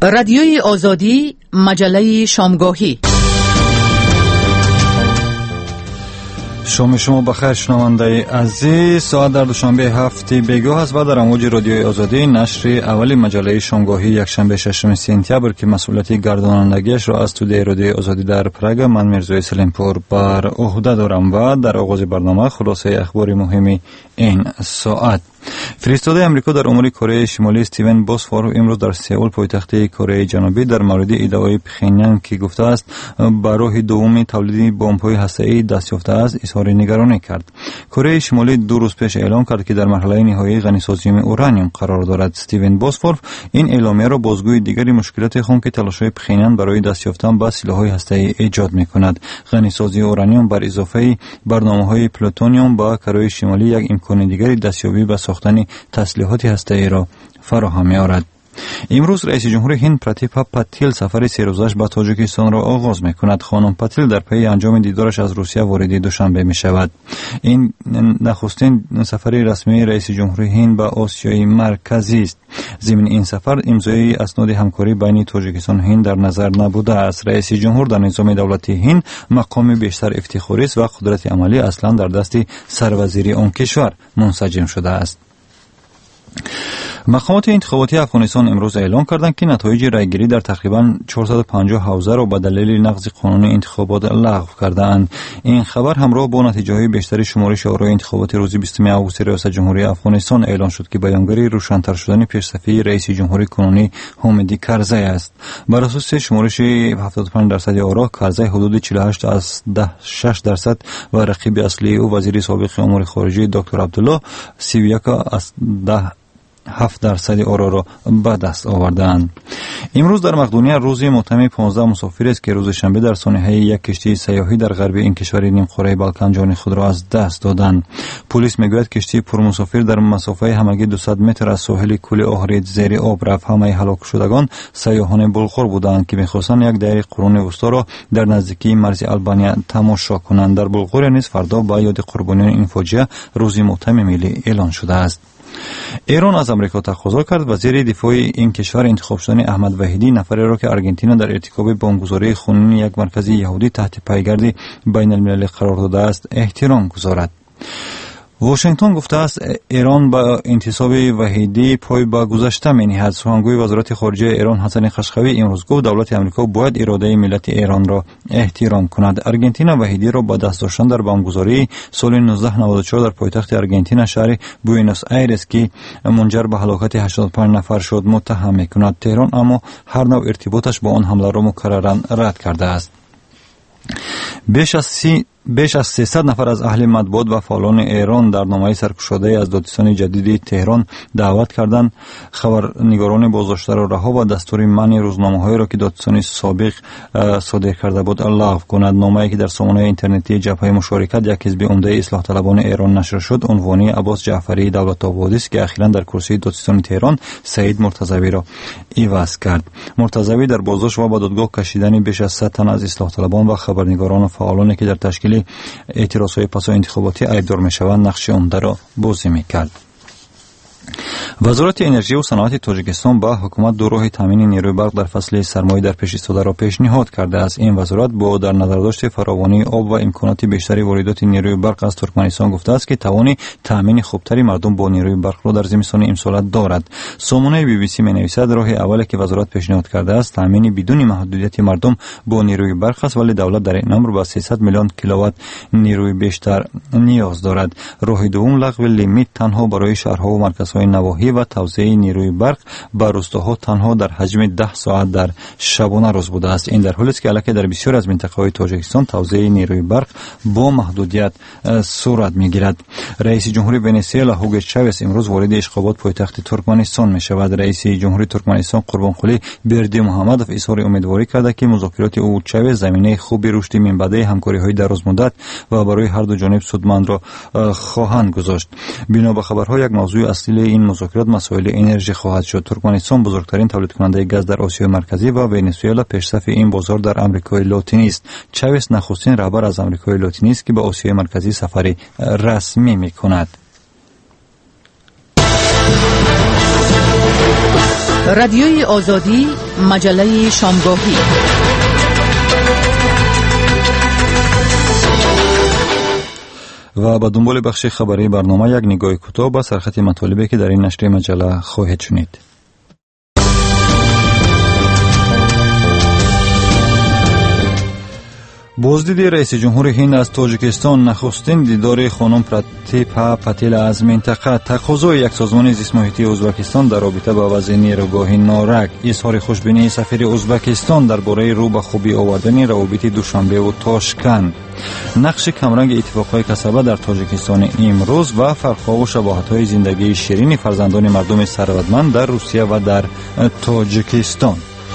رادیوی آزادی، مجله شامگاهی. شما بخیر شنونده عزیز. ساعت در دوشنبه هفته بیگاه است و در امواج رادیوی آزادی نشر اولی مجله شامگاهی یکشنبه 6 سپتامبر که مسئولیت گردانندگیش را از استودیوی رادیوی آزادی در پراگ من میرزای سلیمپور بر عهده دارم و در آغاز برنامه خلاصه اخبار مهم این ساعت. فرستاده امریکا در امور کره شمالی استیون بوسفور امروز در سئول پایتخت کره جنوبی در مورد ادعای پخینیان که گفته است بر راه دوم تولید بمب‌های هسته‌ای دست یافته است اظهار نگرانی کرد. کره شمالی 2 روز پیش اعلام کرد که در مرحله نهایی غنیسازی اورانیوم قرار دارد. استیون بوسفور این اعلامیه را بازگوی دیگری مشکلات خون که تلاش‌های پخینیان برای دست یافتن به سلاح‌های هسته‌ای ایجاد می‌کند. غنیسازی اورانیوم بر اضافه برنامه‌های پلوتونیوم با کره شمالی یک امکان دیگری دستیابی به ساختن تسلیحات هسته‌ای را فراهم می‌آورد. امروز رئیس جمهور هند پراتیپا پاتیل سفر 3 روزش به تاجیکستان را آغاز می‌کند. خانم پاتیل در پی انجام دیدارش از روسیه وارد دوشنبه می‌شود. این نخستین سفر رسمی رئیس جمهور هند به آسیای مرکزی است. ضمن این سفر امضای اسناد همکاری بین تاجیکستان و هند در نظر نبوده است. رئیس جمهور در نظام دولتی هند مقام بیشتر افتخاری است و قدرت عملی اصلا در دست سروزیری آن کشور منسجم شده است. مقامات انتخاباتی افغانستان امروز اعلام کردند که نتایج رأیگیری در تقریباً 450 حوزه را به دلیل نقض قانون انتخابات لغو کردند. این خبر همراه با نتیجه‌های بیشتر شمارش آرای انتخابات روز 20 آگوست ریاست جمهوری افغانستان اعلان شد که بیانگر روشن‌تر شدن پیش‌صفی رئیس جمهوری کنونی حامدی کرزی است. بر اساس شمارش 75% آرا کرزی حدود 48.6% و رقیب اصلی او وزیر سابق امور خارجه دکتر عبدالله 31.7% آرا را به دست آوردند. امروز در مقدونیه روز متهم 15 مسافر است که روز شنبه در سانحه یک کشتی سیاحی در غرب این کشور نیمکره بالکان جان خود را از دست دادند. پلیس میگوید کشتی پرمسافر در مسافه همگی 200 متر از ساحل کوه آهرید زیر آب رفت. همه هلاک شدگان سیاحان بلغار بودند که می‌خواستند یک دایره قرون وسطا را در نزدیکی مرز آلبانیا تماشا کنند. در بلغار نیز فردا با یاد قربانیان این فاجعه روز متهم ملی اعلان شده است. ایران از امریکا تقاضا کرد وزیر دفاع این کشور انتخاب شدن احمد وحیدی نفری را که آرژانتین در ارتکاب بمبگذاری خونین یک مرکز یهودی تحت پایگرد بین المللی قرار داده است احترام گذارد. واشنگتن گفته است ایران با انتصاب وحیدی پای به گذشته می‌نهد. سخنگوی وزارت خارجه ایران حسن خشخوی امروز گفت دولت آمریکا باید اراده ملت ایران را احترام کند. آرژانتین وحیدی را با دست داشتن در بمبگذاری سال 1994 در پایتخت آرژانتین شهر بوئنوس آیرس که منجر به هلاکت 85 نفر شد متهم می‌کند. تهران اما هر نوع ارتباطش با آن حمله را مکرراً رد کرده است. بیش از 300 نفر از اهل مطبوعات و فعالان ایران در نامه سرکشاده از دادستان جدید تهران دعوت کردند خبرنگاران بازداشته را رها و دستور منع روزنامه‌هایی را که دادستان سابق صادر کرده بود لغو کند. نامه‌ای که در سامانه اینترنتی جبهه مشارکت یک حزب عمده اصلاح طلبان ایران نشر شد عنوانی عباس جعفری دولت‌آبادی است که اخیراً در کرسی دادستان تهران سعید مرتضوی را عوض کرد. مرتضوی در بازداشت و به دادگاه کشیدن بیش از 100 تن از اصلاح طلبان و خبرنگاران و فعالانی که در تشکیل اعتراضهای پس از انتخاباتی ایبدار می‌شوند نقش عمده را بازی می‌کرد. وزارت انرژی و صنعت تاجیکستان با حکومت دو راه تامین نیروی برق در فصل سرمایی در پیش ایستاده را پیشنهاد کرده است. این وزارت با در نظر داشت فراوانی آب و امکانات بیشتری واردات نیروی برق از ترکمنستان گفته است که توان تامین خوبتری مردم با نیروی برق را در زمستان امسال دارد. سامانه بی بی سی می‌نویسد راه اولی که وزارت پیشنهاد کرده است تامین بدون محدودیت مردم با نیروی برق است، ولی دولت در این امر با 300 میلیون کیلووات نیروی بیشتر نیاز دارد. راه دوم لغو لیمیت تنها برای شهرها و مرکزهای نواحی و توزیع نیروی برق به روستاها تنها در حجم 10 ساعت در شبانه روز بوده است. این در حالی است که البته در بسیار از منطقه‌های تاجیکستان توزیع نیروی برق با محدودیت صورت می‌گیرد. رئیس جمهوری ونزوئلا هوگو چاوز امروز وارد اشغابات پایتخت ترکمنستان می‌شود. رئیس جمهوری ترکمنستان قربانقلی بردی محمدوف اظهار امیدواری کرده که مذاکرات او و چاوز زمینه خوبی رشد منبعی همکاری‌های درازمدت و برای هر دو جانب سودمند را خواهند گذاشت. بنا به خبرها یک موضوع اصلی این مذاکرات مسائل انرژی خواهد شد. ترکمنستان بزرگترین تولید کننده گاز در آسیای مرکزی و ونزوئلا پیشرفت این بازار در آمریکای لاتینی است. چاوز نخستین رهبر از آمریکای لاتینی است که به آسیای مرکزی سفری رسمی می‌کند. رادیوی آزادی، مجله شامگاهی. و با دنبال بخش خبری برنامه یک نگاه کوتاه به سرخط مطالبی که در این نشریه مجله خواهید شنید. بازدید رئیس جمهور هند از تاجیکستان، نخستین دیدار خانم پراتیپا پاتیل از منطقه، تقاضای یک سازمان زیست محیطی ازبکستان در رابطه با وضع نیروگاه نارک، اظهار خوشبینی سفیر ازبکستان درباره رو به خوبی آوردن روابط دوشنبه و تاشکند، نقش کمرنگ اتفاقهای کسبه در تاجیکستان امروز و فرق‌ها و شباهت‌های زندگی شیرین فرزندان مردم ثروتمند در روسیه و در تاجیکستان.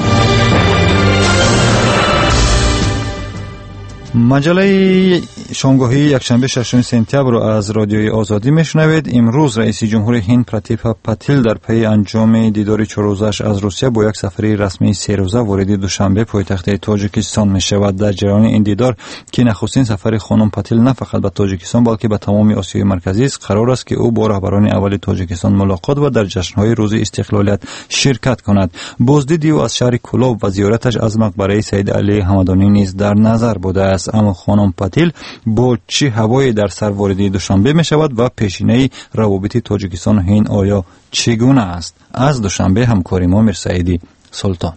مجله شامگاهی یکشنبه 6 سپتامبر را از رادیوی آزادی میشنوید. امروز رئیس جمهور هند پراتیپا پاتیل در پی انجام دیدار 4 روزش از روسیه با یک سفر رسمی 3 روزه وارد دوشنبه پایتخت تاجیکستان می شود. در جریان این دیدار که نخستین سفر خانم پاتیل نه فقط به تاجیکستان بلکه به تمام آسیای مرکزی است، قرار است که او با رهبران اول تاجیکستان ملاقات و در جشن‌های روز استقلالیت شرکت کند. بازدید او از شهر کلاب و زیارتش از مقبره سید علی همدانی نیز در نظر بوده است. اما خانم پاتیل با چه هوایی در سر وارد دوشنبه می شود و پیشینه روابط تاجیکستان و هند آیا چگونه است؟ از دوشنبه همکاری ما میرسعیدی سلطان.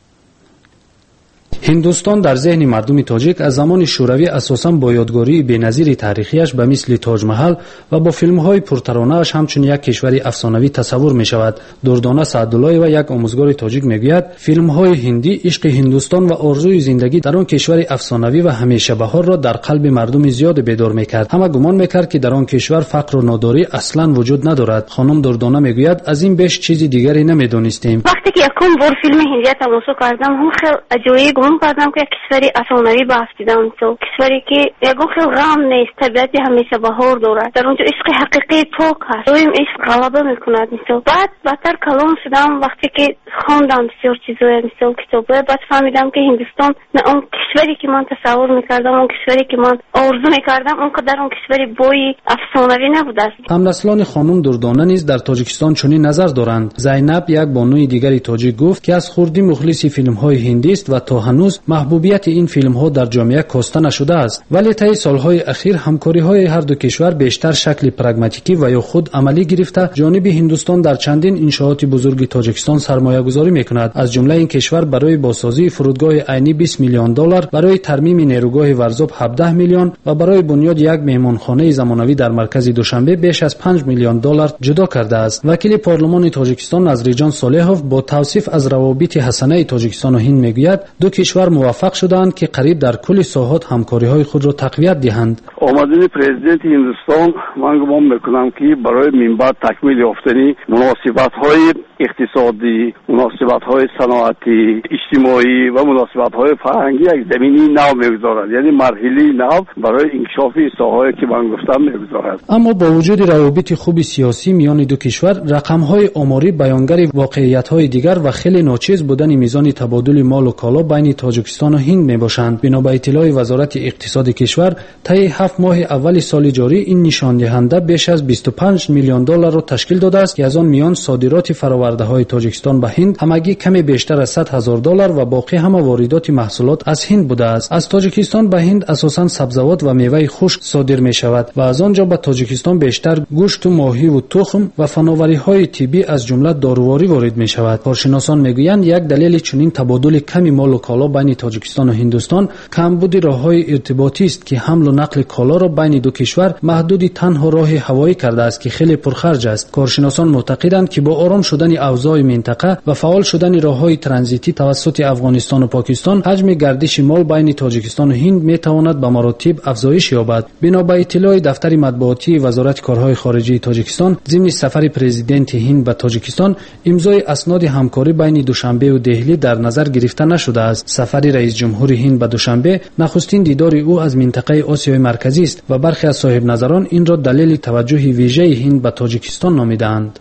هندوستان در ذهن مردم تاجیک از زمان شوروی اساساً با یادگاری بی‌نظیر تاریخیش به مثل تاج محل و با فیلم‌های پرترانه‌اش همچون یک کشور افسانوی تصور می‌شود. دردانه سعداللهی و یک آموزگار تاجیک می‌گوید فیلم‌های هندی عشق هندوستان و آرزوی زندگی در آن کشور افسانوی و همیشه بهار را در قلب مردم زیاد بیدار می‌کرد. همه گمان می‌کرد که در آن کشور فقر و ناداری اصلاً وجود ندارد. خانم دردانه می‌گوید از این بیش چیزی دیگری نمی‌دانستیم. وقتی که یکم بار فیلم هندی تماشا کردم هم خیلی عجیب کردم که کشوری افسانوی بافت دیدم، تو کشوری که یکم خیلی غم نیست، طبیعتی همیشه بهار دارد، در اونجا عشق حقیقی پاک هست، رویم عشق غلبه میکند. بعد بدتر کلام شدم وقتی که خواندم بسیار چیزای مثل کتابه، بعد فهمیدم که هندوستان نه اون کشوری که من تصور میکردم، اون کشوری که من آرزو میکردم اونقدر اون کشوری بوی افسانوی نبوده است. همنسلان خانم دردانه نیز در تاجیکستان چنین نظر دارند. زینب یک بانوی دیگری تاجیک گفت که از خردی مخلص فیلم‌های هندی است و تا هنوز محبوبیت این فیلم‌ها در جامعه کاسته نشده است، ولی طی سال‌های اخیر همکاری‌های هر دو کشور بیشتر شکل پراگماتیکی و یا خود عملی گرفته. جانب هندوستان در چندین انشاءات بزرگ تاجیکستان سرمایه‌گذاری می‌کند. از جمله این کشور برای بازسازی فرودگاه عینی 20 میلیون دلار، برای ترمیم نیروگاه ورزاب 17 میلیون و برای بنیاد یک مهمانخانه زمانوی در مرکز دوشنبه بیش از 5 میلیون دلار جدا کرده است. وکیل پارلمان تاجیکستان نظریجان صالحوف با توصیف از روابط حسنه تاجیکستان و هند می‌گوید دو کشور موفق شدند که قریب در کل ساحات همکاری‌های خود را تقویت دهند. آمدن پرزیدنت هندوستان من گمان می‌کنم که برای منبع تکمیل یافتن مناسبت‌های اقتصادی، مناسبت‌های صنعتی، اجتماعی و مناسبت‌های فرهنگی یک زمینی نو می‌گذارد، یعنی مرحله نو برای انکشاف ساحه‌ای که من گفتم می‌گذارد. اما با وجود روابط خوب سیاسی میان دو کشور، رقم‌های آماری بیانگر واقعیت‌های دیگر و خیلی ناچیز بودن میزان تبادل مال و کالا بین تاجیکستان و هند میباشند. بنا به اطلاع وزارت اقتصاد کشور، طی 7 ماه اول سال جاری این نشان دهنده بیش از 25 میلیون دلار را تشکیل داده است که از آن میان صادرات فرآورده‌های تاجیکستان به هند همگی کمی بیشتر از 100,000 دلار و باقی همه واردات محصولات از هند بوده است. از تاجیکستان به هند اساساً سبزیجات و میوه خشک صادر می شود و از آنجا به تاجیکستان بیشتر گوشت و ماهی و تخم و فناوری‌های طبی از جمله داروواری وارد می شود. کارشناسان میگویند یک دلیل چنین تبادل کمی مال و کالا بین تاجیکستان و هندوستان کمبود راه‌های ارتباطی است که حمل و نقل کالا را بین دو کشور محدود تنها راه هوایی کرده است که خیلی پرخرج است. کارشناسان معتقدند که با آرام شدن اوضاع منطقه و فعال شدن راه‌های ترانزیتی توسط افغانستان و پاکستان، حجم گردش مال بین تاجیکستان و هند می‌تواند به مراتب افزایش یابد. بنا به اطلاع دفتر مطبوعاتی وزارت کارهای خارجه تاجیکستان، ضمن سفر پرزیدنت هند به تاجیکستان، امضای اسناد همکاری بین دوشنبه و دهلی در نظر گرفته نشده است. سفر رئیس جمهور هند به دوشنبه نخستین دیدار او از منطقه آسیای مرکزی است و برخی از صاحب نظران این را دلیل توجه ویژه هند به تاجیکستان نامیدند.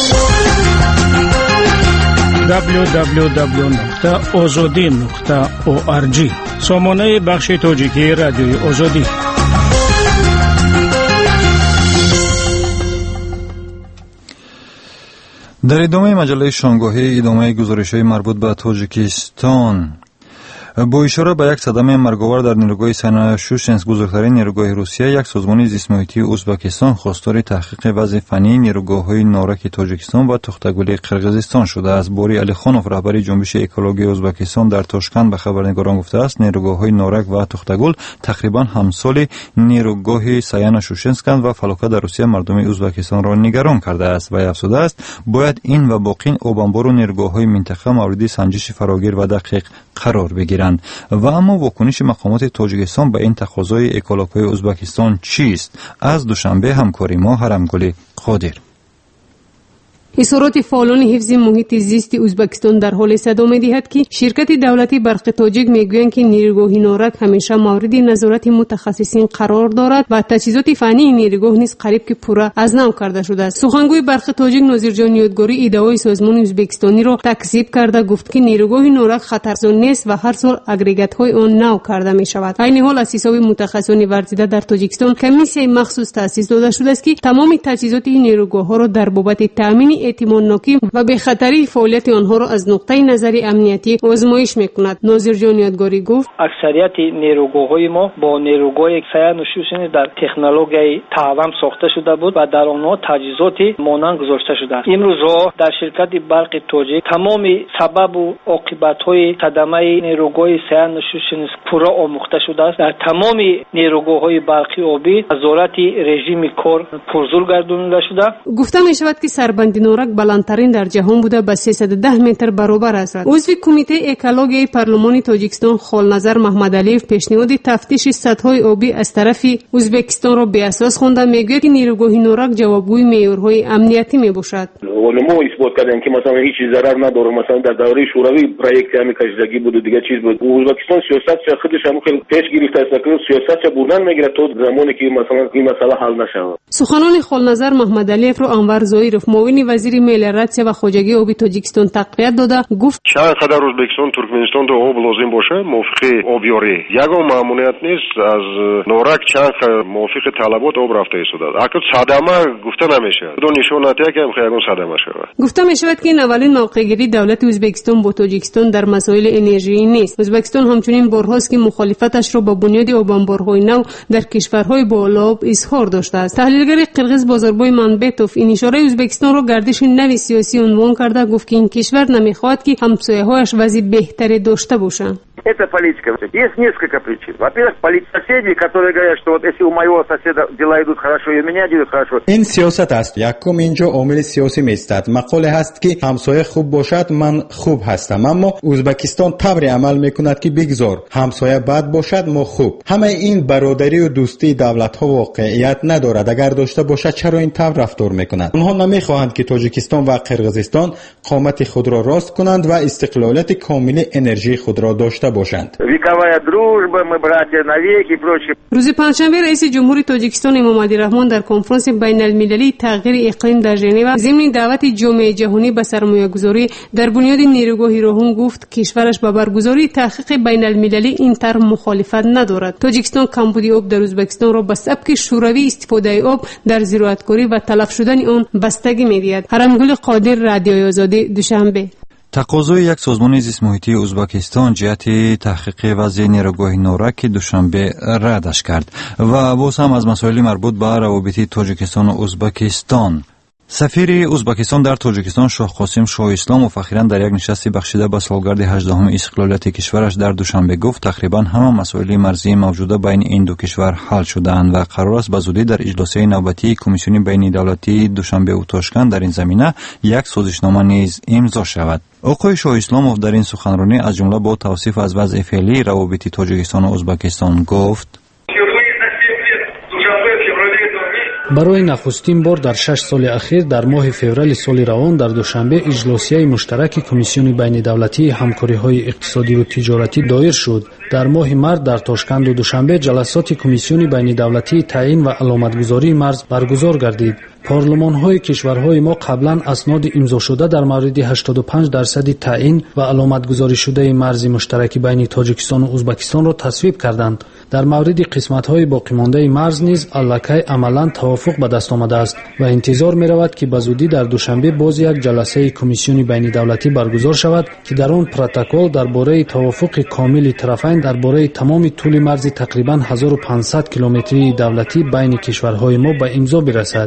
www.azadi.org سامانه بخش تاجیکی رادیوی آزادی. در ادامه مجله شامگاهی ادامه گزارش‌های مربوط به تاجیکستان. با اشاره به یک صدمه مرگاور در نیروگاه سینا شوشنسک بزرگترین نیروگاه روسیه، یک سازمان زیست محیطی ازبکستان خواستار تحقیق وضع فنی نیروگاه‌های نارک تاجیکستان و تختگلی قرقیزستان شده است. بوری علیخانوف رهبر جنبش اکولوژی ازبکستان در تاشکند به خبرنگاران گفته است نیروگاه‌های نارک و تختگل تقریبا همسال نیروگاه سینا شوشنسک و فلاکت در روسیه مردم ازبکستان را نگران کرده است و افزوده است باید این و باقی آبانبار و نیروگاه‌های منطقه مورد سنجش فراگیر و دقیق قرار بگیرند. و اما واکنش مقامات تاجیکستان به این تقاضای اکولوژی ازبکستان چیست؟ از دوشنبه همکاری ما هرمگل قادر. اظهارات فعالان حفظ محیط زیست ازبکستان در حال صدا می‌دهد که شرکت دولتی برق تاجیک میگویند که نیروگاه نارک همیشه مورد نظارت متخصصین قرار دارد و تجهیزات فنی نیروگاه نیز قریب که پورا از نو کرده شده است. سخنگوی برق تاجیک ناظرجان یادگاری ادعای سازمان ازبکستانی را تکذیب کرده گفت که نیروگاه نارک خطرزا نیست و هر سال اگریگات‌های آن نو کرده می‌شود. در این حال از حساب متخصصان ورزیده در تاجیکستان کمیسیای مخصوص تأسیس داده شده است که تمام تجهیزات این نیروگاه‌ها را در بابت تامین احتمال ناکی و به خطری فعالیت آنها را از نقطه نظر امنیتی آزمایش میکند. ناظرجان یادگاری گفت اکثریت نیروگاه‌های ما با نیروگاه سینا شوشنسک در تکنولوژی تعاون ساخته شده بود و در آنها تجهیزات مانند گذاشته شده است. امروز در شرکت برق تاجیک تمام سبب و عاقبت‌های صدمه نیروگاه سینا شوشنسک پورا آموخته شده است. در تمام نیروگاه‌های برقی آبی نظارت رژیم کار پرزور گردانده شده. گفته می‌شود که سربند نارک بلندترین در جهان بوده به 310 متر برابر است. عضو کمیته اکولوژی پارلمان تاجیکستان خالنظر محمد علیف پیشنهاد تفتیش سطح‌های آبی از طرف ازبکستان را به اساس خوانده میگوید که نیروگاه نارک جوابگوی معیارهای امنیتی میباشد. علما اثبات کردن که مثلا هیچ ضرر نداره. مثلا در دوره شوروی پروژه همین کشیدگی بود و دیگه چیز بود. ازبکستان سیاست خودش هم خیلی پیش گرفته است که سیاست بردن میگیره تا زمانی که مثلا این مسئله حل نشه. سخنان خالنظر محمد علیف را انور زایرف معاون وزیر ملی‌رادسیه و خواجگی آبی تاجیکستان تقویت داده گفت چند قدر ازبکستان ترکمنستان دو آب لازم باشه موافق آبیاری یگان ماموریت نیست از نارک چند موافق طلبات آب رفته ایستاده اگر صدمه گفته نمیشه دو نشوناتی که یگان صدمه شود. گفته میشود که این اولین موقع‌گیری دولت ازبکستان با تاجیکستان در مسائل انرژی نیست. ازبکستان همچنین بارهاست که مخالفتش را با بنیاد آبانبارهای نو در کشورهای بالاب اظهار داشته است. تحلیلگر قرقیز بازاربای منبتوف این اشاره ازبکستان را گردش نوی سیاسی عنوان کرده گفت که این کشور نمیخواد که همسایه‌هایش وضع بهتری داشته باشند. Это политика. Есть несколько причин. Во-первых, политика соседей, которые говорят, что вот если у моего соседа дела идут хорошо, и у меня идут хорошо. این سیاست است. یکم اینجا عامل سیاسی میستد. مقوله هست که همسایه خوب باشد من خوب هستم. اما ازبکستان طبری عمل میکند که بگذار همسایه بد باشد ما خوب. همه این برادری و دوستی دولت ها واقعیت ندارد. اگر داشته باشد چرا این طور رفتار میکنند؟ اونها نمیخواهند که تاجیکستان و قرقیزستان قامت خود را راست کنند و استقلالیت کامل انرژی خود را داشته باشند. روز پنجشنبه رئیس جمهور تاجیکستان امام علی رحمان در کنفرانس بین المللی تغییر اقلیم در ژنو ضمن دعوت جامعه جهانی به سرمایه‌گذاری در بنیاد نیروگاه راهون گفت کشورش به برگزاری تحقیق بین المللی این طرح مخالفت ندارد. تاجیکستان کمبودی آب در ازبکستان را به سبک شوروی استفاده آب در زراعتکاری و تلف شدن آن بستگی می‌دهد. هرمگل قادر، رادیوی آزادی، دوشنبه. تقاضای یک سازمان زیست محیطی ازبکستان جهت تحقیق وضع نیروگاه نارک دوشنبه ردش کرد و باز هم از مسائل مربوط به روابط تاجیکستان و ازبکستان. سفیر ازبکستان در تاجیکستان شاه قاسم شاه اسلام فخیراً در یک نشست بخشیده به سالگرد 18 استقلالیت کشورش در دوشنبه گفت تقریبا همه مسائل مرزی موجوده بین این دو کشور حل شده‌اند و قرار است به زودی در اجلاس‌های نوبتی کمیسیون بین دولتی دوشنبه و تاشکند در این زمینه یک سازشنامه نیز امضا شود. آقای شاه اسلاموف در این سخنرانی از جمله با توصیف از وضع فعلی روابط تاجیکستان و ازبکستان گفت برای نخستین بار در 6 سال اخیر در ماه فوریه سال روان در دوشنبه اجلاسیه مشترک کمیسیون بین دولتی همکاری‌های اقتصادی و تجارتی دایر شد. дар моҳи март дар Тошканду Душанбе ҷаласоти комиссиони байнидавлатии таъин ва аломатгузории марз баргузор гардид. парлумонҳои кишварҳои мо қаблан асноди имзошуда дар мавриди 85% таъин ва аломатгузоришудаи марзи муштараки байни Тоҷикистону Узбекистонро тасвиб карданд. дар мавриди қисматҳои боқимондаи марз низ аллакай амалан тавофуқ ба даст омадааст ва интизор меравад ки ба зудӣ дар Душанбе боз як ҷаласаи комиссиони байнидавлатӣ баргузор шавад ки дар он протокол дар бораи тавофуқи комили тарафайн дар бораи тамоми тӯли марзи тақрибан 1500 километрии давлатӣ байни кишварҳои мо ба имзо бирасад.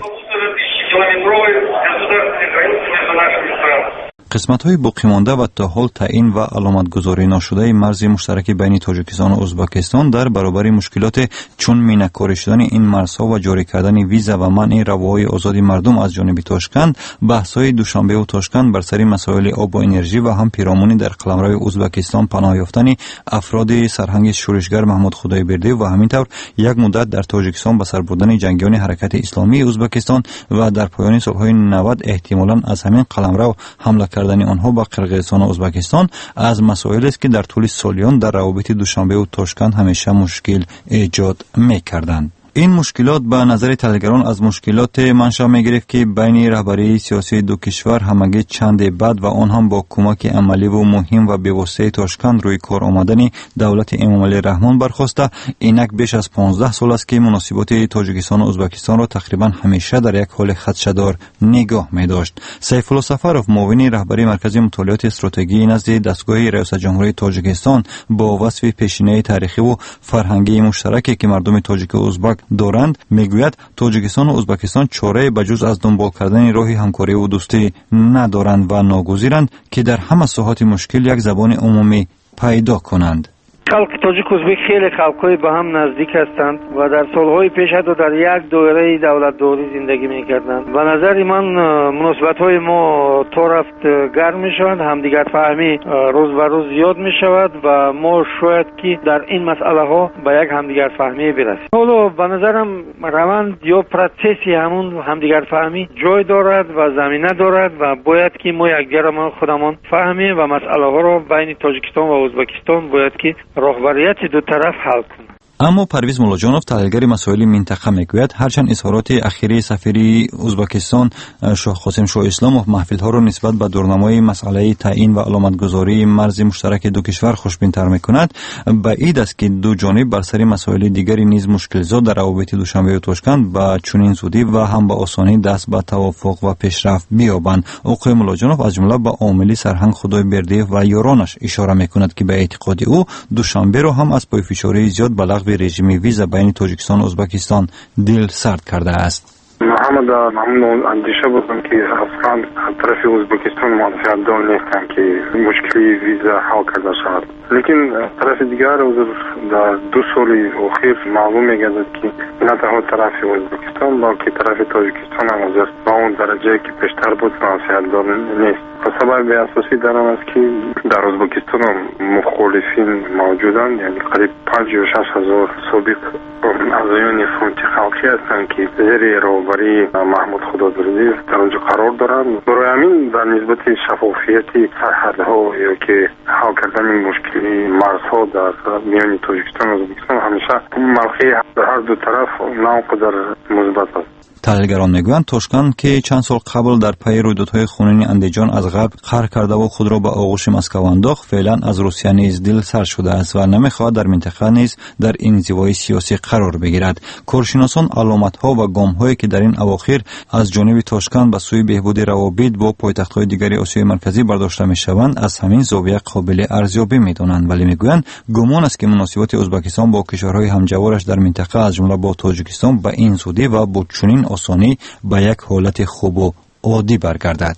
қисматҳои боқимонда ва то ҳол таъин ва аломатгузорӣ ношудаи марзи муштараки байни Тоҷикистону Узбекистон дар баробари мушкилоте чун минакорӣ шудани ин марзҳо ва ҷорӣ кардани виза ва манъи равоҳои озоди мардум аз ҷониби Тошканд, баҳсҳои Душанбеву Тошканд бар сари масоили обу энержӣ ва ҳам пиромонӣ дар қаламрои Узбекистон паноҳ ёфтани афроди сарҳанги шӯришгар Маҳмуд Худойбердиев ва ҳамин тавр як муддат дар Тоҷикистон ба сар бурдани ҷангиёни ҳаракати исломии Узбекистон ва дар поёни солҳои 90 эҳтимолан аз ҳамин қаламрав ҳамла кардани онҳо ба Қирғизистону Узбекистон аз масоилест ки дар тӯли солиён дар равобити Душанбеву Тошканд ҳамеша мушкил эҷод мекарданд. ин мушкилот ба назари таҳлилгарон аз мушкилоте маншаъ мегирифт ки байни раҳбарии сиёсии ду кишвар ҳамагӣ чанде баъд ва он ҳам бо кӯмаки амаливу муҳим ва бевоситаи Тошканд рӯи кор омадани давлати Эмомалӣ Раҳмон бархоста, инак беш аз 15 сол аст ки муносиботи Тоҷикистону Узбекистонро тақрибан ҳамеша дар як ҳоли хадшадор нигоҳ медошт. Сайфулло Сафаров, муовини раҳбари маркази мутолиёти стратегии назди дастгоҳи Раёсатҷумҳурии Тоҷикистон, бо васфи пешинаи таърихиву фарҳангии муштараке ки мардуми тоҷику узбак доранд, мегӯяд Тоҷикистон ва Узбекистон чорае ба ҷуз аз дунбол кардани роҳи ҳамкориву дӯстӣ надоранд ва ногузиранд ки дар ҳама соҳати мушкил як забони умумӣ пайдо кунанд. халқи тоҷик узбек хеле халқҳои ба ҳам наздик ҳастанд ва дар солҳои пеш ҳатто дар як доираи давлатдорӣ зиндагӣ мекарданд. ба назари ман муносибатҳои мо то рафт гарм мешаванд, ҳамдигарфаҳмӣ рӯз ба рӯз зиёд мешавад ва мо шояд ки дар ин масъалаҳо ба як ҳамдигарфаҳмӣ бирасем. ҳоло ба назарам раванд ё процесси ҳамун ҳамдигарфаҳмӣ ҷой дорад ва замина дорад ва бояд ки мо якдигарамон худамон фаҳмем ва масъалаҳоро байни Тоҷикистон ва Узбекистон бояд ки роҳбарияти ду тараф ҳал кунад. аммо Парвиз Муллоҷонов, таҳлилгари масоили минтақа, мегӯяд ҳарчанд изҳороти ахирии сафири Узбекистон Шоҳқосим Шоҳисломов маҳфилҳоро нисбат ба дурнамои масъалаи таъин ва аломатгузории марзи муштараки ду кишвар хушбинтар мекунад, баъид аст ки ду ҷониб бар сари масоили дигари низ мушкилзод дар равобити Душанбеву Тошканд ба чунин зудӣ ва ҳам ба осонӣ даст ба тавофуқ ва пешрафт биёбанд. Оқои Муллоҷонов аз ҷумла ба омили Сарҳанг Худойбердиев ва ёронаш ишора мекунад ки ба эътиқоди ӯ Душанберо ҳам аз пойфишории зиёд ба лағви режими виза байни Тоҷикистон ва Узбекистон дил сард кардааст. ҳама дар ҳамон андеша будам ки аслан тарафи Узбекистон муаффиқдор нестанд ки мушкили виза ҳал карда шавад. лекин тарафи дигар дар 2 соли охир маълум мегардад ки на танҳо тарафи Узбекистон, балки тарафи Тоҷикистон ҳам ҳозир ба он дараҷае ки пештар буд муаффиқдор нест. сабаби асосӣ дар он аст ки дар Узбекистон мухолифин мавҷуданд, яъне қариб 5-6 ҳазор собиқ аъзоёни фронти халқӣ ҳастанд ки зери роҳбарии Маҳмуд Худойбердиев дар онҷо қарор доранд. барои ҳамин дар нисбати шафофияти сарҳадҳо ёки ҳал кардани мушкили марзҳо дар миёни Тоҷикистон ва Узбекистон ҳамеша мавқеи ҳар ду тараф на он қадар мусбат аст. таҳлилгарон мегӯянд Тошканд ки чанд сол қабл дар пайи рӯйдодҳои хунини Андиҷон аз ғарб қаҳр кардаву худро ба оғӯши Москав андохт, феълан аз Русия низ дил сар шудааст ва намехоҳад дар минтақа низ дар инзивои сиёсӣ қарор бигирад. Коршиносон аломатҳо ва гомҳое ки дар ин авохир аз ҷониби Тошканд ба сӯи беҳбуди равобит бо пойтахтҳои дигари Осиёи марказӣ бардошта мешаванд, аз ҳамин зовия қобили арзёбӣ медонанд, вале мегӯянд гумон аст ки муносибати Узбекистон бо кишварҳои ҳамҷавораш дар минтақа аз ҷумла бо Тоҷикистон ба ин зудӣ ва бо чунин осонӣ ба як ҳолати хубу оддӣ баргардад.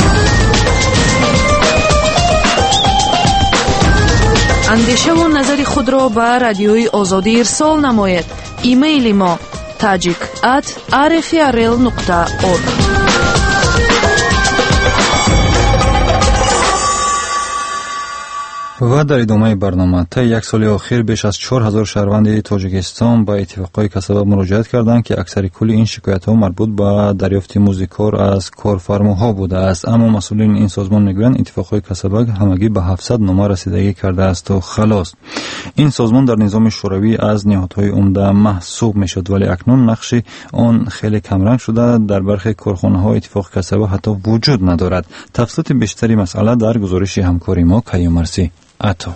андешаву назари худро ба радиои Озодӣ ирсол намоед. имейли мо tajik@rfrl.org. و در ادامه برنامه تا یک سال اخیر بیش از 4000 شهروند تاجیکستان با اتفاقهای کسبه مراجعت کردند که اکثر کل این شکایت‌ها مربوط به دریافت مزد کار از کارفرماها بوده است. اما مسئولین این سازمان میگویند اتفاقهای کسبه همگی به 700 نامه رسیدگی کرده است و خلاص. این سازمان در نظام شوروی از نهادهای عمده محسوب میشد، ولی اکنون نقش آن خیلی کمرنگ شده. در برخی کارخانه‌ها اتفاق کسبه حتی وجود ندارد. تفصیلات بیشتری مسئله در گزارش همکاری ما کیومرسی عطا.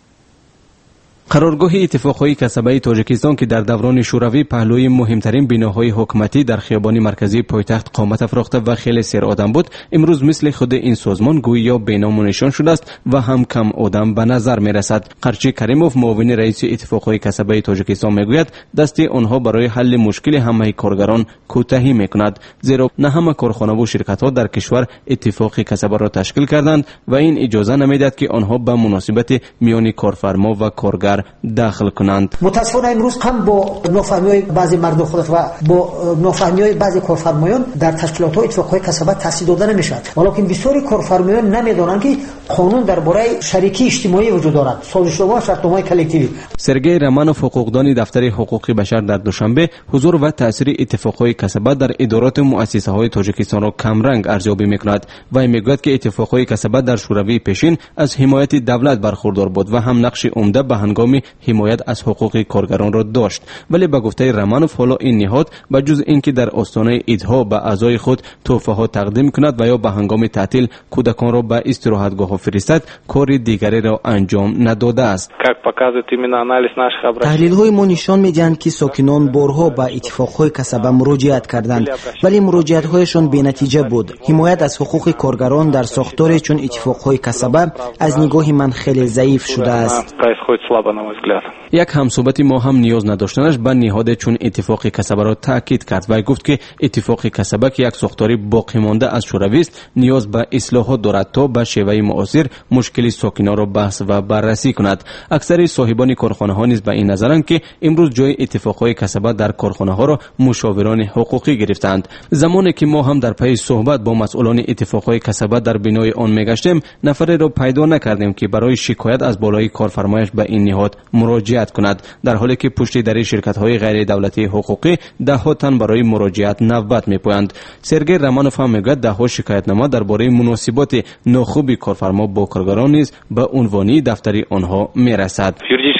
قرارگاه اتفاقهای کسبه تاجیکستان که در دوران شوروی پهلوی مهمترین بناهای حکومتی در خیابان مرکزی پایتخت قامت افراخته و خیلی سر آدم بود، امروز مثل خود این سازمان گویا بینام و نشان شده است و هم کم آدم به نظر می رسد. قرچی کریموف معاون رئیس اتفاقهای کسبه تاجیکستان میگوید دست آنها برای حل مشکل همه کارگران کوتاهی میکند، زیرا نه همه کارخانه و شرکت‌ها در کشور اتفاق کسبه را تشکیل کردند و این اجازه نمیدهد که آنها به مناسبت میان کارفرما و کارگر داخل کنند. متاسفانه امروز هم با نافهمی‌های بعضی مردم خود و با نافهمی‌های بعضی کارفرمایان در تشکیلات های اتفاقهای کسبه تأسیس داده نمیشد، ولی بسیاری کارفرمایان نمیدانند که قانون درباره شریکی اجتماعی وجود دارد، سازش‌نامه و شرطنامه‌های کلکتیوی. سرگئی رمانوف حقوقدان دفتر حقوق بشر در دوشنبه حضور و تاثیر اتفاقهای کسبه در ادارات و مؤسسه‌های تاجیکستان را کمرنگ ارزیابی می‌کند و میگوید که اتفاقهای کسبه در شوروی پیشین از حمایت دولت برخوردار بود و هم نقش عمده به هنگام حمایت از حقوق کارگران را داشت، ولی به گفته رمانوف حالا این نهاد به جز اینکه در آستانه عیدها به اعضای خود تحفه‌ها تقدیم کند و یا به هنگام تعطیل کودکان را به استراحتگاه فرستد، کار دیگری را انجام نداده است. تحلیل‌های ما نشان می‌دهند که ساکنان بارها به اتفاق‌های کسبه مراجعت کردند، ولی مراجعت‌هایشان بی‌نتیجه بود. حمایت از حقوق کارگران در ساختاری چون اتفاق‌های کسبه از نگاه من خیلی ضعیف شده است. یک همصحبت ما هم نیاز نداشتنش به نهاد چون اتفاق کسبه را تاکید کرد و گفت که اتفاق کسبه که یک ساختاری باقی مانده از شوروی است نیاز به اصلاحات دارد تا به شیوه معاصر مشکل ساکنان را بحث و بررسی کند. اکثر صاحبان کارخانه ها نیز به این نظرند که امروز جای اتفاقهای کسبه در کارخانه ها را مشاوران حقوقی گرفتند. زمانی که ما هم در پی صحبت با مسئولان اتفاقهای کسبه در بنای آن میگشتیم، نفری را پیدا نکردیم که برای شکایت از بالای کارفرمایش به این نهاد مراجعت کند، در حالی که پشت در شرکت‌های غیر دولتی حقوقی ده‌ها تن برای مراجعت نوبت می‌پویند. سرگئی رمانوف هم میگوید ده‌ها شکایتنامه درباره مناسبات ناخوب کارفرما با کارگران نیز به عنوانی دفتری آنها میرسد.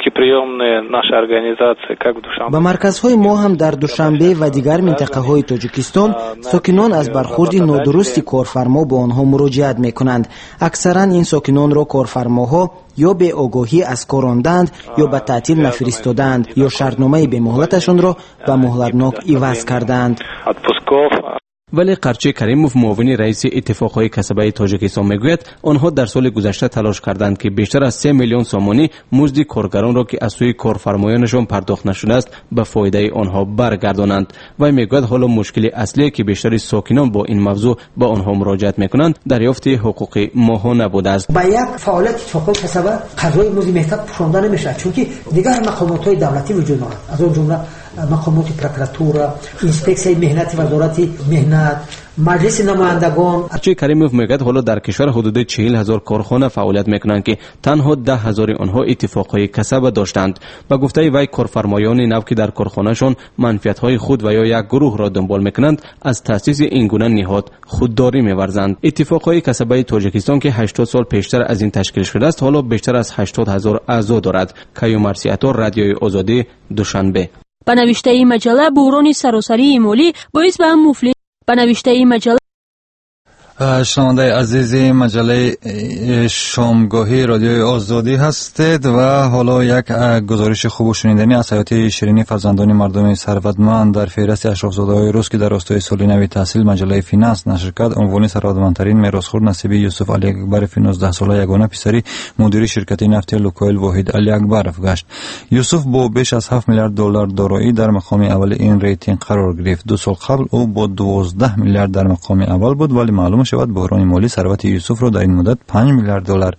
به مرکزهای ما هم در دوشنبه و دیگر منطقه‌های تاجیکستان ساکنان از برخورد نادرست کارفرما با آنها مراجعت می‌کنند. اکثرا این ساکنان را کارفرماها یا به آگاهی از کار راندند یا به تعطیل نفرستادند یا شرطنامه به مهلتشان را به مهلتناک عوض کردند. ولی قرچی کریموف معاون رئیس اتفاقهای کسبه تاجیکستان میگوید آنها در سال گذشته تلاش کردند که بیشتر از 3 میلیون سامانی مزد کارگران را که از سوی کارفرمایانشان پرداخت نشده است به فایده آنها برگردانند و میگوید حالا مشکل اصلی که بیشتر ساکنان با این موضوع به آنها مراجعت میکنند دریافت حقوق ماهانه بوده است. با یک فعالیت اتفاقهای کسبه قضای مزد مهلت پوشانده نمیشه، چون که دیگر مقامات دولتی وجود دارند، از آن جمله مقامات پروکراتورا، انسپکسیون مهنتی وزارت مهنت، مجلس نمایندگان. قرچی کریموف میگوید حالا در کشور حدود 40,000 کارخانه فعالیت میکنند که تنها 10,000 آنها اتفاقهای کسبه داشتند. با گفته وی کارفرمایان نو که در کارخانهشان منفعت‌های خود و یا یک گروه را دنبال میکنند از تأسیس این گونه نهاد خودداری می‌ورزند. اتفاقهای کسبه تاجیکستان که 80 سال پیشتر از این تشکیل شده است حالا بیشتر از 80,000 اعضا دارد. کیومرسی عطا، رادیوی آزادی، دوشنبه. به نوشته مجله بحران سراسری مالی باعث به هم مفلس. به نوشته مجله شنونده عزیز مجله شامگاهی رادیوی آزادی هستید و حالا یک گزارش خوب و شنیدنی از حیات شیرینی فرزندان مردم ثروتمند در فهرست اشرافزاده‌های روز که در راستای سال نو تحصیل مجله فینانس نشر کرد. عنوان ثروتمندترین میراثخوار نصیبی یوسف علی اکبر 19 ساله یگانه پسری مدیر شرکت نفت لوکویل واحد علی اکبرов گشت. یوسف با بیش از 7 میلیارد دلار دارایی در مقام اول این ریتینگ قرار گرفت. 2 سال قبل او با 12 میلیارد در مقام اول بود، ولی معلوم شود بحران مالی ثروت یوسف را در این مدت 5 میلیارد دلار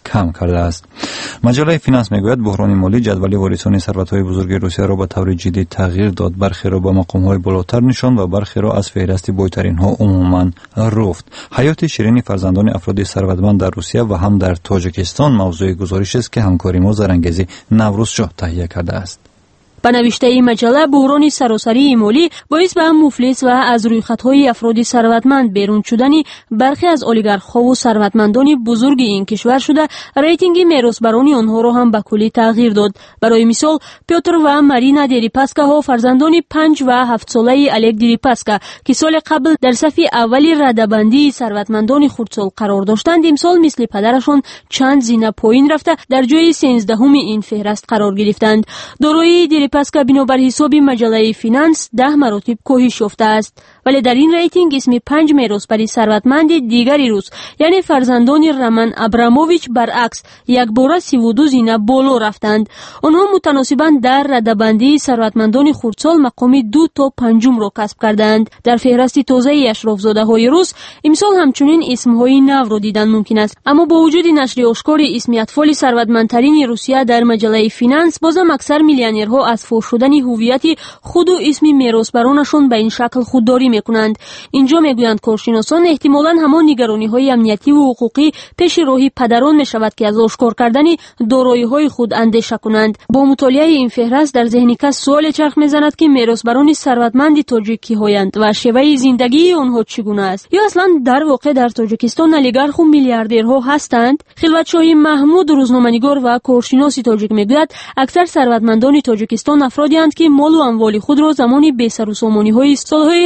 کم کرده است. مجله فینانس میگوید بحران مالی جدول واریسان ثروت‌های بزرگ روسیه را به طور جدی تغییر داد، برخی را به مقام‌های بالاتر نشاند و برخی را از فهرست بایترین‌ها عموماً رفت. حیات شیرین فرزندان افراد ثروتمند در روسیه و هم در تاجیکستان موضوع گزارش است که همکاری ما زرانگیزی نوروزشاه تهیه کرده است. به نوشته این مجله بحران سراسری مالی باعث به مفلس و از روی خطهای افراد ثروتمند بیرون شدن برخی از اولیگارخ‌ها و ثروتمندان بزرگ این کشور شده ریتینگ میراثبران آنها را هم به کلی تغییر داد. برای مثال پیوتر و مارینا دریپاسکا ها فرزندان 5 و 7 ساله الک دریپاسکا که سال قبل در صف اولی رده‌بندی ثروتمندان خردسال قرار داشتند امسال مثل پدرشان چند زینه پایین رفته در جای 13 این فهرست قرار گرفتند. دارایی پاسکا بنابر حساب مجله فینانس 10 مراتب کاهش یافته است، ولی در این ریتینگ اسم 5 میراثبر ثروتمند دیگری روس یعنی فرزندان رمان ابراموویچ برعکس یک باره 32 زینه بالا رفتند. آنها متناسباً در رده‌بندی ثروتمندان خردسال مقام 2 تا 5 را کسب کردند. در فهرست تازه اشرافزاده‌های روس امسال همچنین اسم‌های نو را دیدن ممکن است، اما با وجود نشر آشکار اسم اطفال ثروتمندترین روسیه در مجله فینانس بازم اکثر میلیونرها از فاش شدن هویت خود و اسم میراثبرانشان به این شکل خودداری میکنند. اینجا میگویند کارشناسان احتمالاً همان نگرانی‌های امنیتی و حقوقی پیش روی پدران میشود که از آشکار کردن دارایی‌های خود اندیشه کنند. با مطالعه این فهرست در ذهن کس سوال چرخ میزند که میراثبران ثروتمند تاجیک کی‌هایند و شیوه زندگی آنها چگونه است، یا اصلا در واقع در تاجیکستان اولیگارخ و میلیاردرها هستند. خلوتشاهی محمود روزنامه‌نگار و کارشناس تاجیک میگوید اکثر ثروتمندان تاجیکستان افرادی اند که مال و اموال خود را زمان بی‌سر و سامانی‌های سال‌های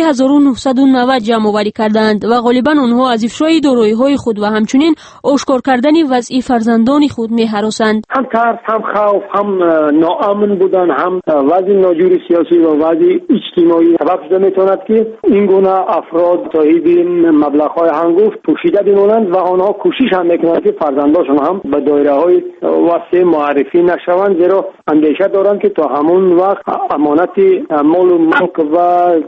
1990 جمع آوری کردند و غالباً آنها از افشای دارایی‌های خود و همچنین آشکار کردن وضع فرزندان خود می‌هراسند. هم ترس، هم خوف، هم ناامن بودن، هم وضع ناجوری سیاسی و وضع اجتماعی سبب شده می‌تواند که این گونه افراد صاحب مبلغ‌های هنگفت پوشیده بمانند و آنها کوشش هم می‌کنند که فرزندانشان هم به دایره‌های واسع معرفی نشوند، زیرا اندیشه دارند که تا همون وقت امانت مال و ملک و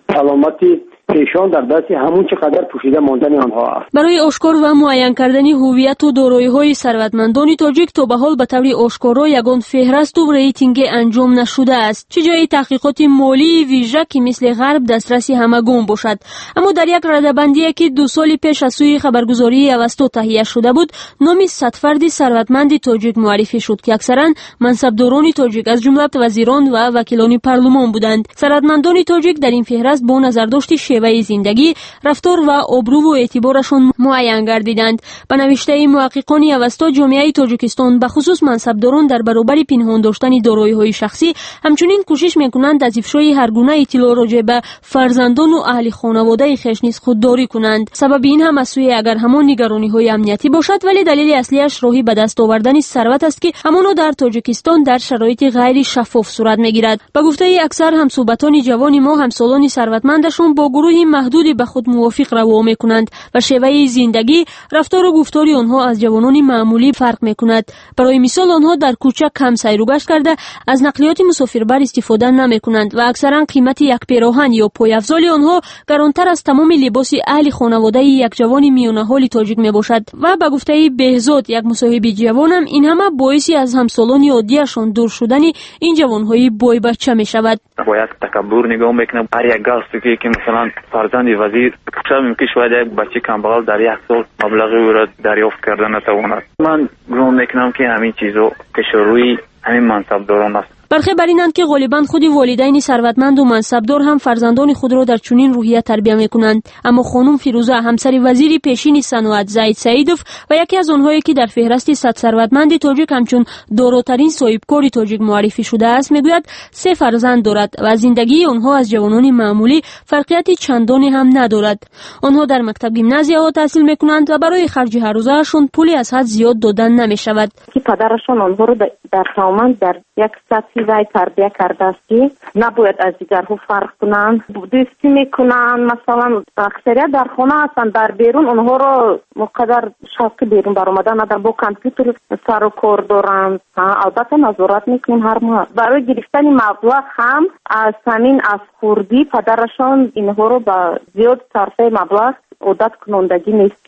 سلامتی ایشان در دست همون چقدر پوشیده ماندن آنها است. برای آشکار و معین کردن هویت و دارایی‌های ثروتمندان تاجیک تا به حال به طور آشکارا یگان فهرست و ریتینگ انجام نشده است، چه جای تحقیقات مالی ویژه که مثل غرب دسترسی همگان باشد. اما در یک رده‌بندی که 2 سال پیش از سوی خبرگزاری اوستا تهیه شده بود نام 100 فرد ثروتمند تاجیک معرفی شد که اکثرا منصبداران تاجیک از جمله وزیران و وکیلان پارلمان بودند. ثروتمندان تاجیک در این فهرست با نظرداشت شیوه زندگی، رفتار و آبرو و اعتبارشان معین گردیدند. به نوشته محققان اوستا جامعه تاجیکستان به خصوص منصبداران در برابر پنهان داشتن دارایی‌های شخصی همچنین کوشش می‌کنند از افشای هر گونه اطلاع راجع به فرزندان و اهل خانواده خویش نیز خودداری کنند. سبب این هم از سوی اگر همان نگرانی‌های امنیتی باشد، ولی دلیل اصلیش راهی به دست آوردن ثروت است که همانا در تاجیکستان در شرایط غیر شفاف صورت می‌گیرد. به گفته اکثر همصحبتان جوان ما، همسالان ثروتمندشون با گروه محدودی به خود موافق روا می‌کنند و شیوه زندگی، رفتار و گفتار آنها از جوانان معمولی فرق می‌کند. برای مثال آنها در کوچه کم سیر و گشت کرده از نقلیات مسافربر استفاده نمی‌کنند و اکثرا قیمت یک پیراهن یا پایافزال آنها گرانتر از تمام لباس اهل خانواده یک جوان میانه حال تاجیک میباشد. و به گفته بهزاد یک مصاحب جوانم این همه باعثی از همسالان عادیشان دور شدن این جوانهای بای بچه میشود. باید تکبر نگاه میکنم. هر یک گاستوکی که مثلا فرزند وزیر چه ممکن شاید یک بچه کمبغل در یک سال مبلغی او را دریافت کرده نتواند. من گمان میکنم که همین چیزو پیش روی همین منصبداران است. برخی بر اینند که غالباً خود والدین ثروتمند و منصبدار هم فرزندان خود را در چنین روحیه تربیت می‌کنند. اما خانم فیروزه همسر وزیر پیشین صنعت زید سعیدوف و یکی از آنهایی که در فهرست 100 ثروتمند تاجیک همچون داراترین صاحبکار تاجیک معرفی شده است میگوید 3 فرزند دارد و زندگی آنها از جوانان معمولی فرقیتی چندانی هم ندارد. آنها در مکتب گیمنازیا تحصیل می‌کنند و برای خرج هر روزشان پولی از حد زیاد دادن نمی‌شود. که پدرشان آنها را در خوامان در یک سطحی وای تربیت کرده است که نباید از دیگرها فرق کنند، دوستی میکنند. مثلا اکثریت در خانه هستند، در بیرون اونها را مقدر شوق بیرون برآمدن ندارند، با کامپیوتر سر و کار دارند. البته نظارت میکنیم هر ماه. برای گرفتن مبلغ هم از همین از خوردی پدرشان اینها را با زیاد صرفه مبلغ عادت کنندگی نیستند.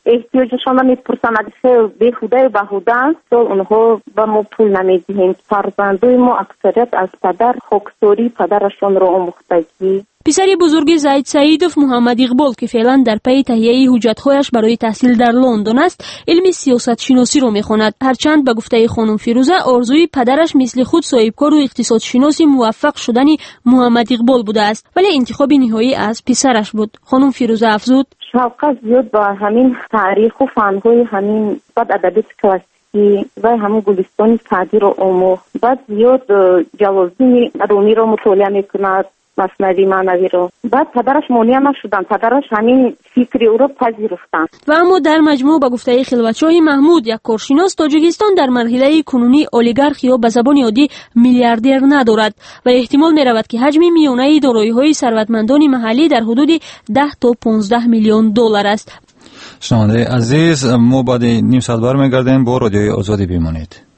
احتیاجشان را میپرسند. خیلی بیهوده و بهوده است. اونها به ما پول نمیدهیم. فرزندای ما اکثریت از پدر خاکساری پدرشان را آموختگی. پسری بزرگ زید سعیدوف محمد اقبال که فعلا در پی تهیه حجت‌هایش برای تحصیل در لندن است، علم سیاست شناسی را می‌خواند. هرچند به گفته خانم فیروزه آرزوی پدرش مثل خود صاحبکار و اقتصاد شناسی موفق شدن محمد اقبال بوده است، ولی انتخاب نهایی از پسرش بود. خانم فیروزه افزود: شوق زیاد با همین تاریخ و فن‌های همین بعد ادبیات کلاسیکی و همون گلستان سعدی را آموخت. بعد زیاد جلال‌الدین رومی را مطالعه می‌کند، مثنوی معنوی رو. بعد پدرش مانع نشدن، پدرش همین فکری او رو پذیرفتن. و اما در مجموع به گفته خلوتشاه محمود، یک کارشناس، تاجیکستان در مرحله کنونی اولیگارخ یا به زبان عادی میلیاردر ندارد و احتمال می‌رود که حجم میانه دارایی‌های ثروتمندان محلی در حدود 10 تا 15 میلیون دلار است. شنونده عزیز، ما بعد نیم ساعت برمیگردیم. با رادیوی آزادی بمانید.